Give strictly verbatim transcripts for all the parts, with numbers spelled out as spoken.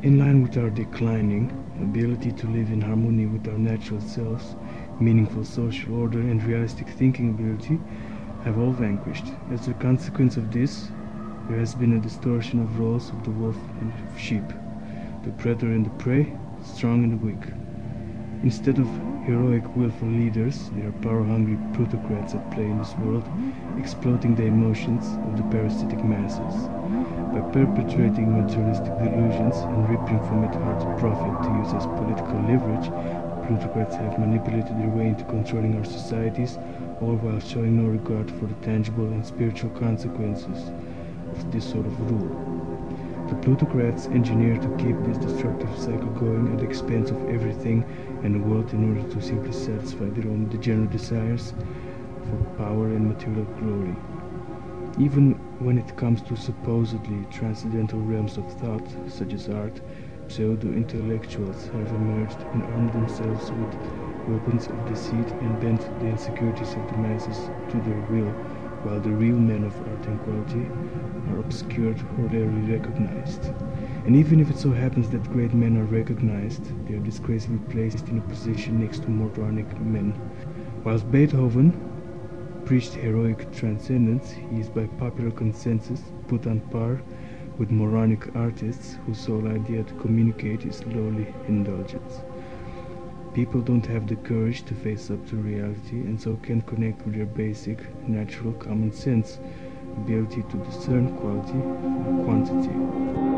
In line with our declining ability to live in harmony with our natural selves, meaningful social order and realistic thinking ability have all vanquished. As a consequence of this, there has been a distortion of roles of the wolf and of sheep, the predator and the prey, the strong and the weak. Instead of heroic, willful leaders, there are power-hungry plutocrats at play in this world, exploiting the emotions of the parasitic masses. By perpetuating materialistic delusions and reaping from it hard profit to use as political leverage, plutocrats have manipulated their way into controlling our societies, all while showing no regard for the tangible and spiritual consequences of this sort of rule. The plutocrats engineer to keep this destructive cycle going at the expense of everything and the world in order to simply satisfy their own degenerate desires for power and material glory. Even when it comes to supposedly transcendental realms of thought, such as art, pseudo-intellectuals have emerged and armed themselves with weapons of deceit and bent the insecurities of the masses to their will, while the real men of art and quality are obscured or rarely recognized. And even if it so happens that great men are recognized, they are disgracefully placed in a position next to moronic men. Whilst Beethoven preached heroic transcendence, he is by popular consensus put on par with moronic artists whose sole idea to communicate is lowly indulgence. People don't have the courage to face up to reality and so can't connect with their basic, natural common sense, ability to discern quality from quantity.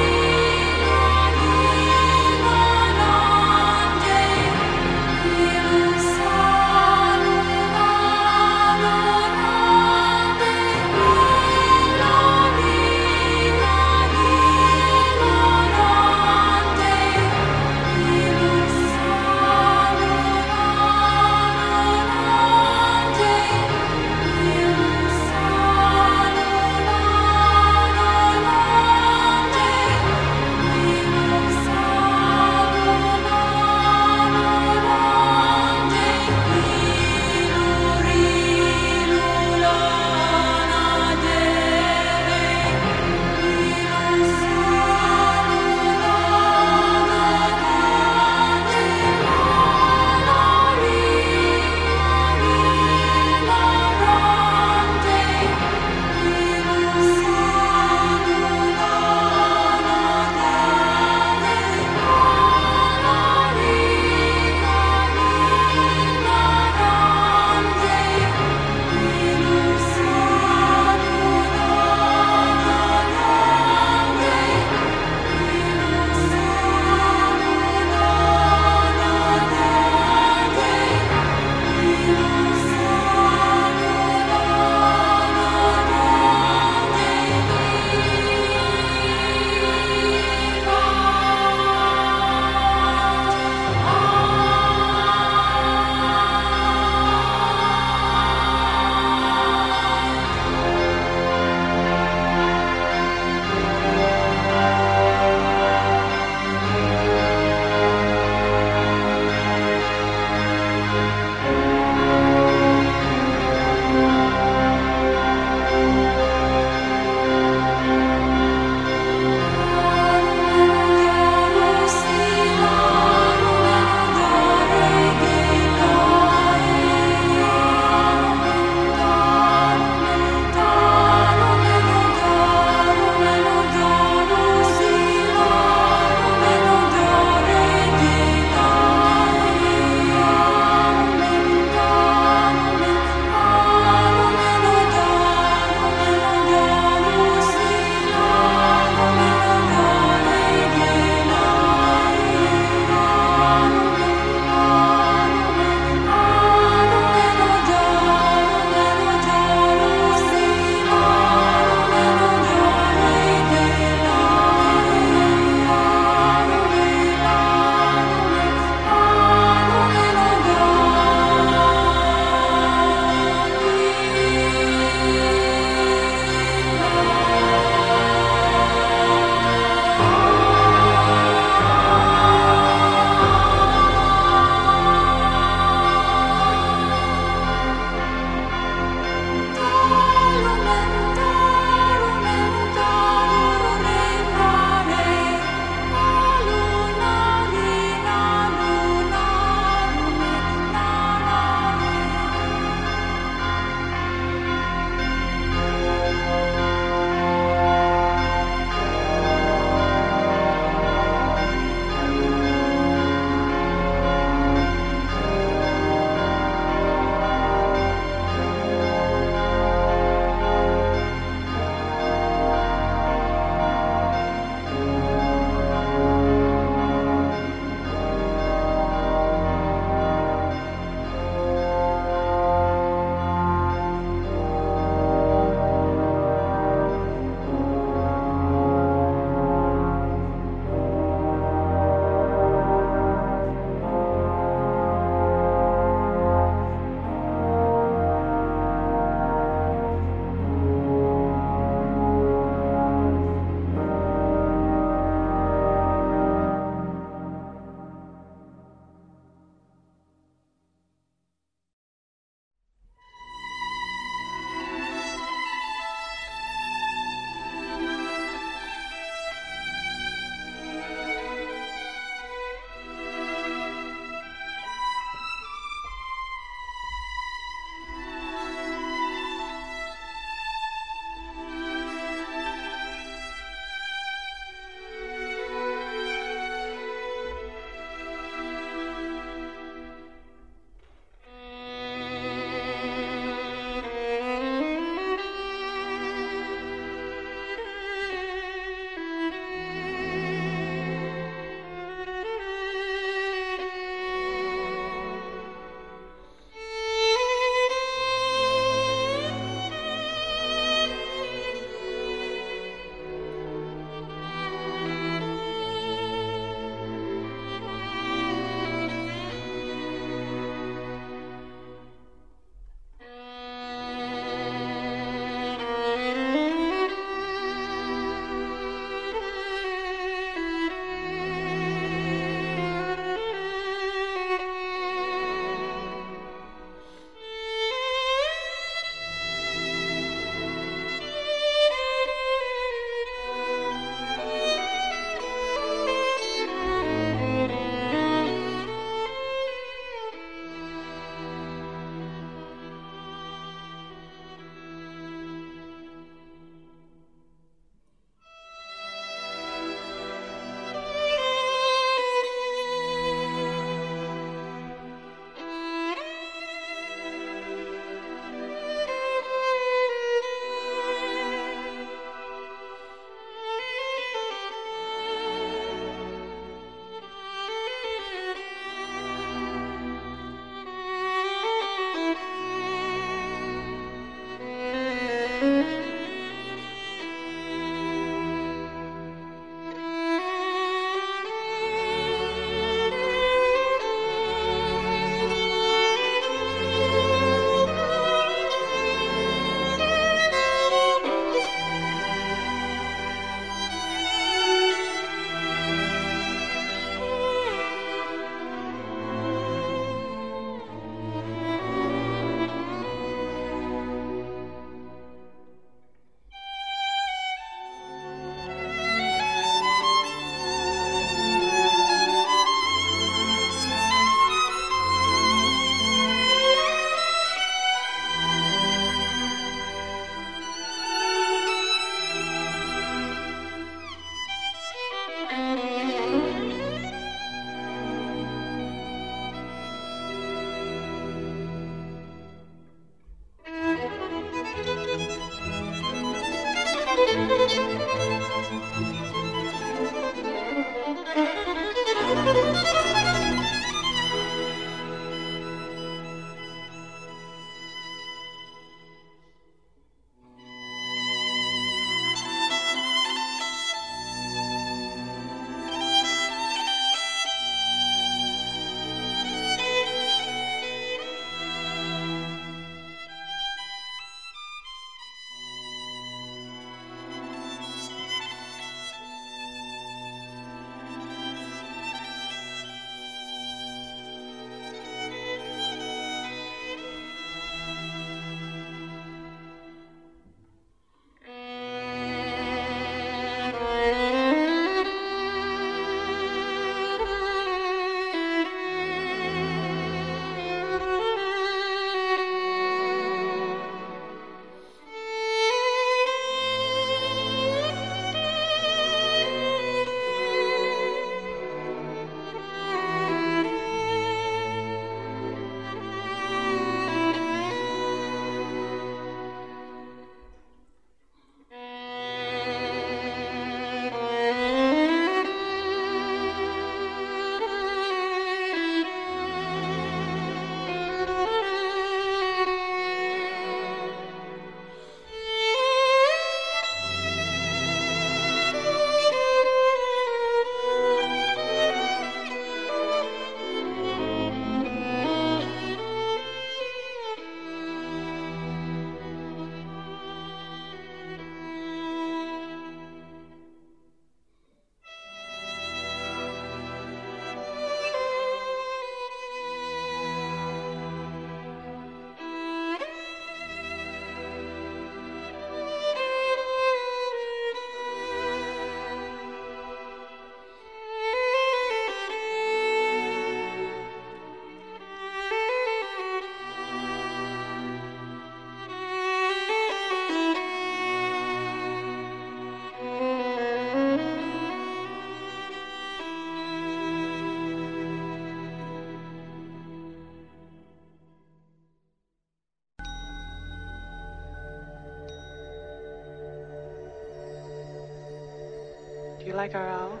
you like our owl?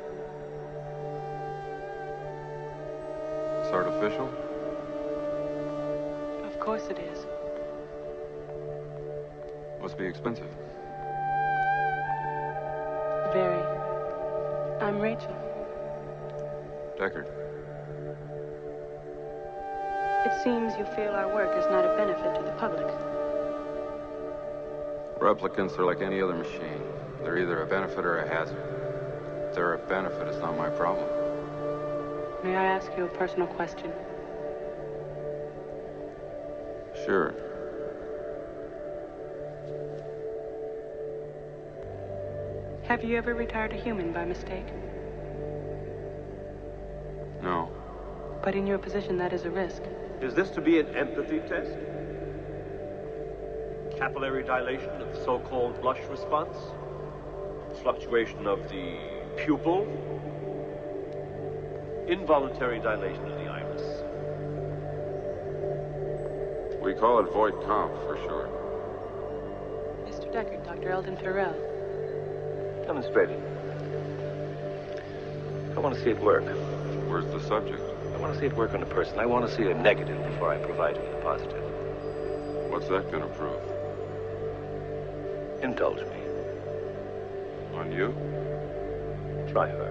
It's artificial? Of course it is. Must be expensive. Very. I'm Rachel. Deckard. It seems you feel our work is not a benefit to the public. Replicants are like any other machine. They're either a benefit or a hazard. If they're a benefit, it's not my problem. May I ask you a personal question? Sure. Have you ever retired a human by mistake? No. But in your position, that is a risk. Is this to be an empathy test? Capillary dilation of the so-called blush response? Fluctuation of the pupil? Involuntary dilation of the iris? We call it void comp for short. Mister Deckard, Doctor Eldon Tyrell. Demonstrate it. I want to see it work. Where's the subject? I want to see it work on a person. I want to see a negative before I provide him with a positive. What's that gonna prove? Indulge me. On you? Try her.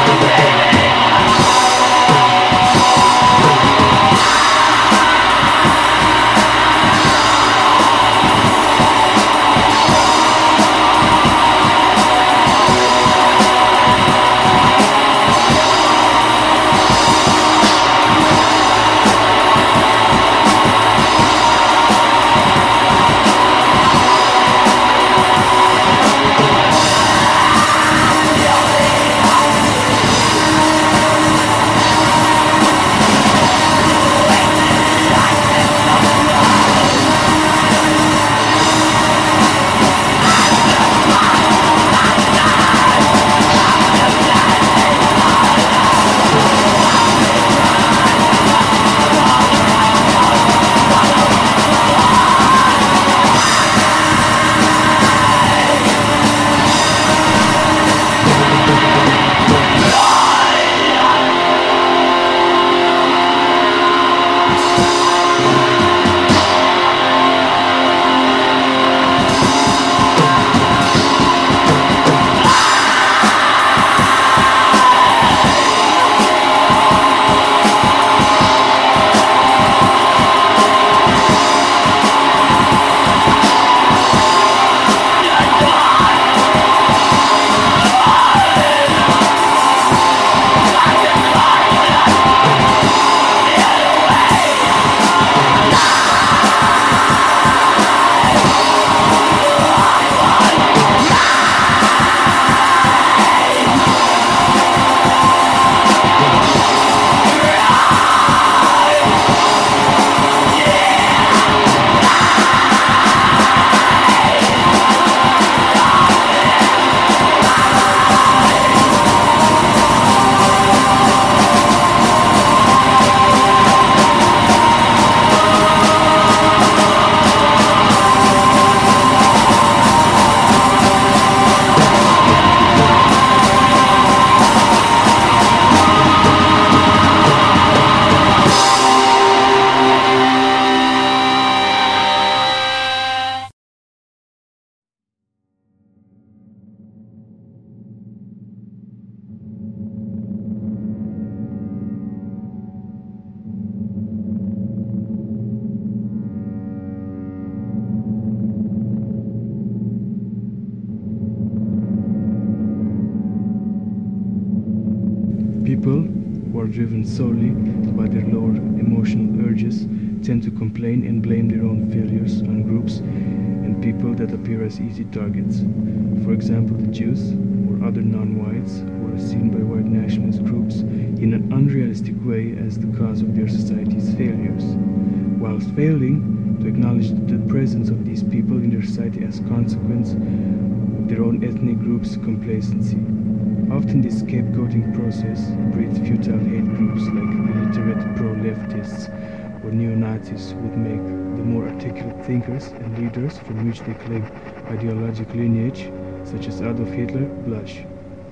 People who are driven solely by their lower emotional urges tend to complain and blame their own failures on groups and people that appear as easy targets. For example, the Jews or other non-whites who are seen by white nationalist groups in an unrealistic way as the cause of their society's failures, whilst failing to acknowledge the presence of these people in their society as consequence of their own ethnic group's complacency. Often this scapegoating process breeds futile hate groups like illiterate pro-leftists or neo-Nazis would make the more articulate thinkers and leaders from which they claim ideological lineage, such as Adolf Hitler, blush.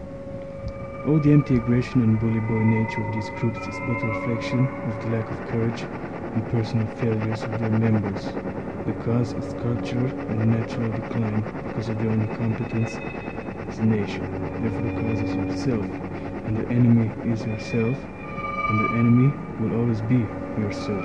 All the empty aggression and bully boy nature of these groups is but a reflection of the lack of courage and personal failures of their members. The cause is cultural and natural decline because of their own incompetence as a nation. Therefore the cause is yourself, and the enemy is yourself, and the enemy will always be yourself.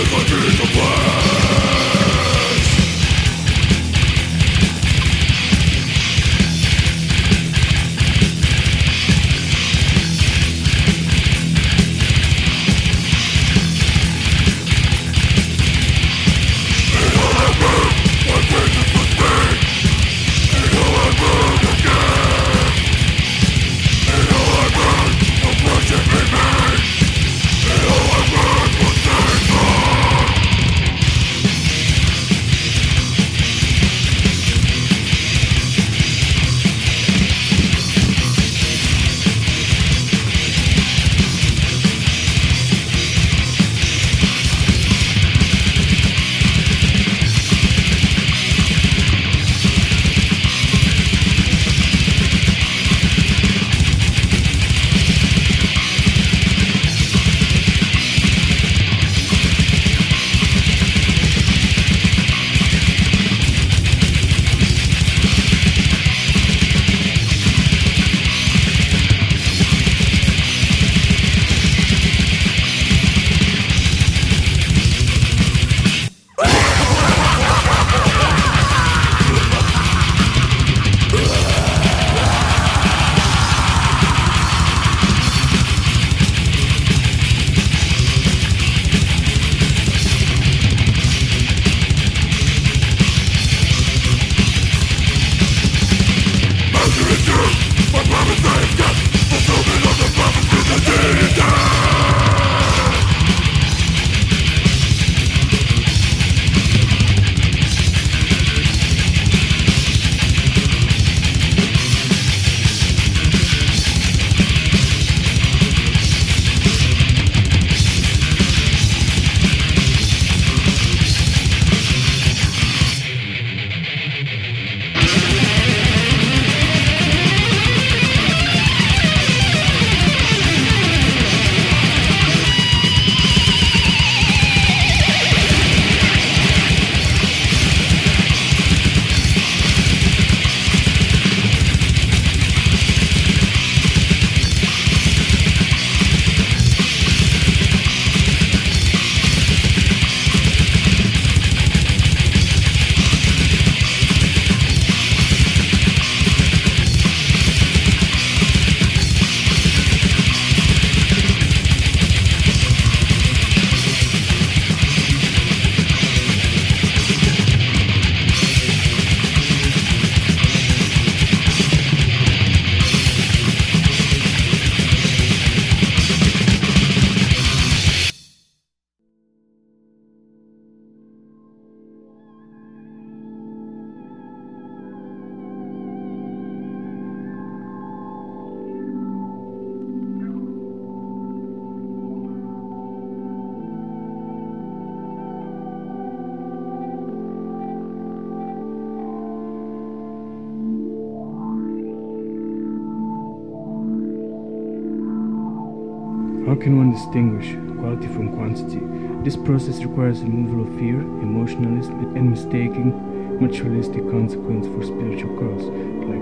How can one distinguish quality from quantity? This process requires removal of fear, emotionalism, and mistaking materialistic consequence for spiritual cause, like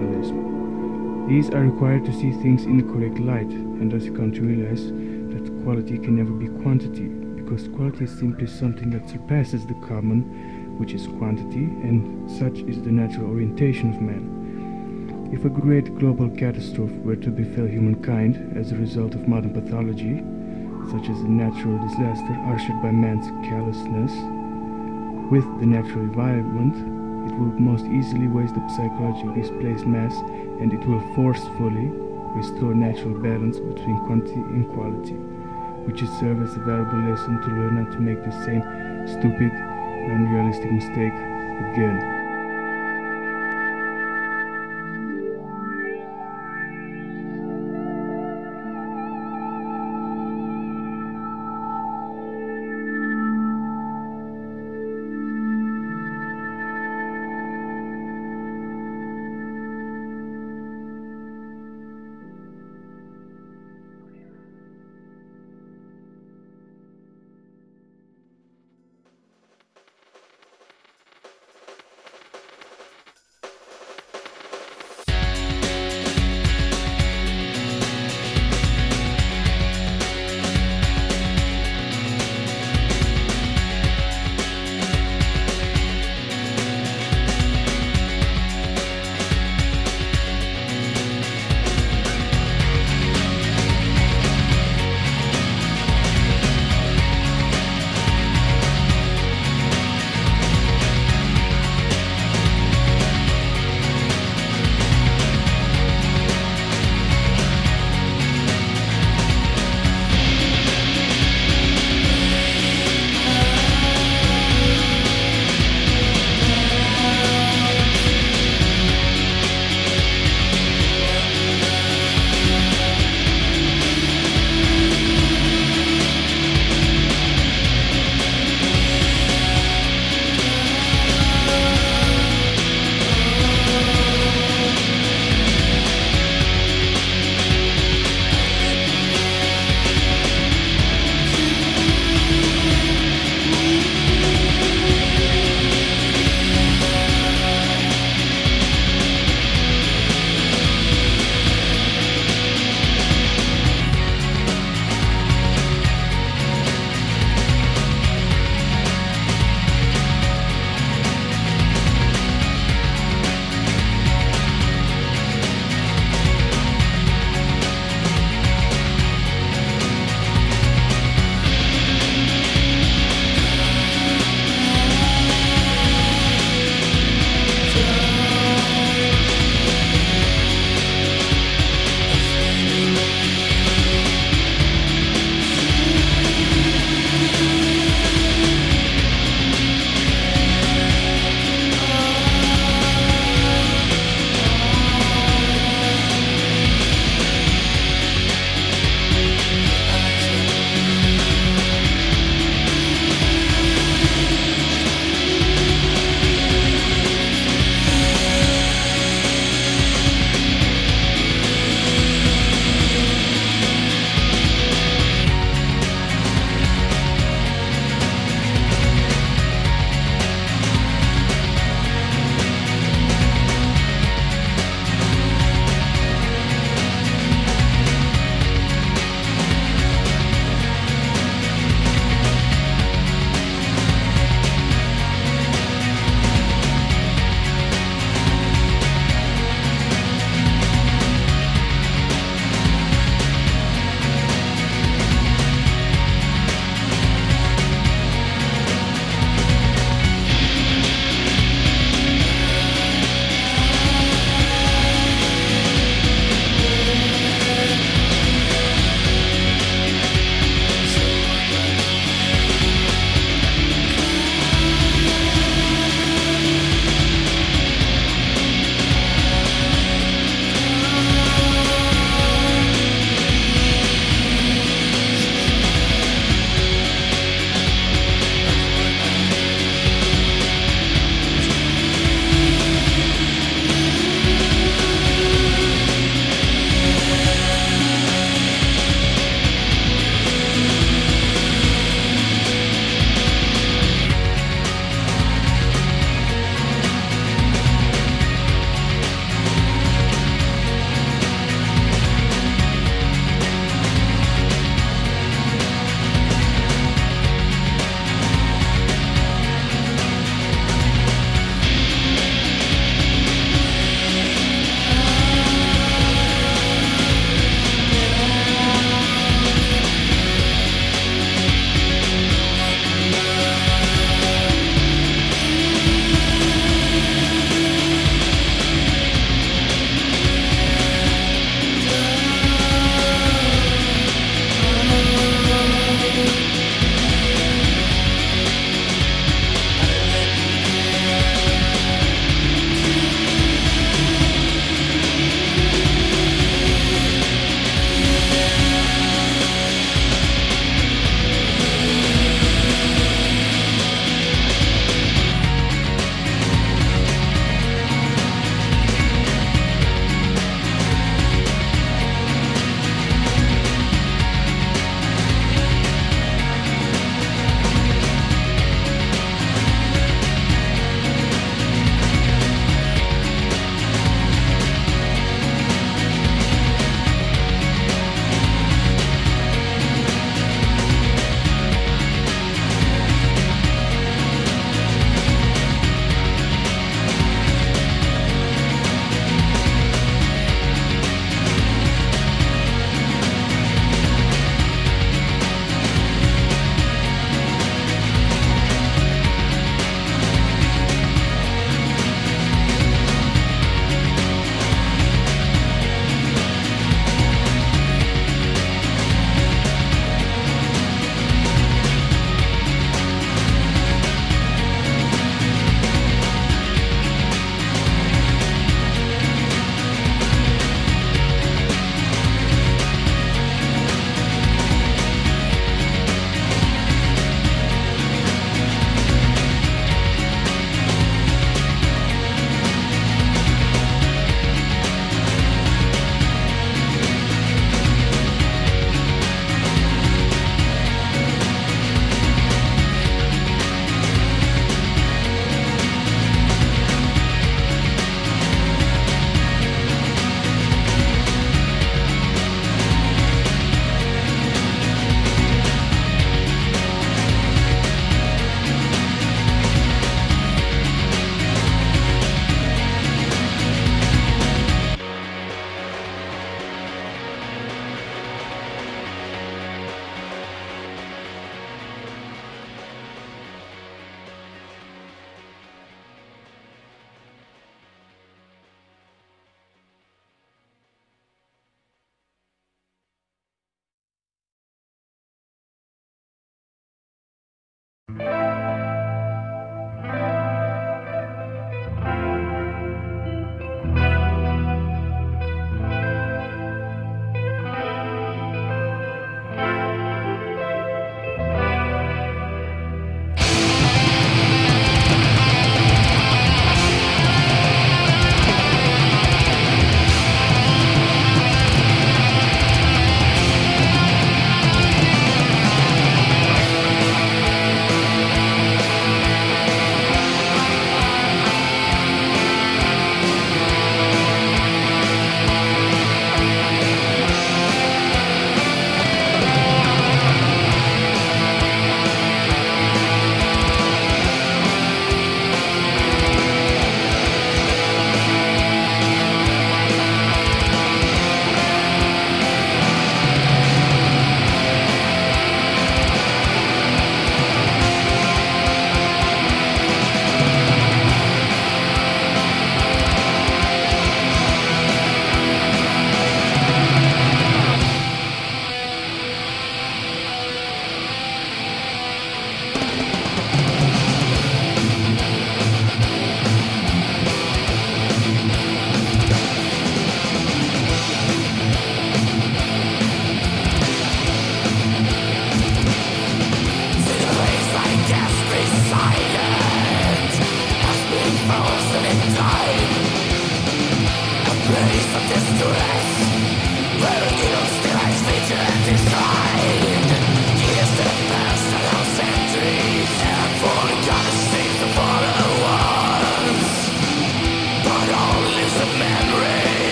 rationalism. These are required to see things in the correct light, and thus you come to realize that quality can never be quantity, because quality is simply something that surpasses the common, which is quantity, and such is the natural orientation of man. If a great global catastrophe were to befall humankind as a result of modern pathology, such as a natural disaster ushered by man's callousness with the natural environment, it will most easily waste the psychologically displaced mass, and it will forcefully restore natural balance between quantity and quality, which will serve as a valuable lesson to learn not to make the same stupid, unrealistic mistake again.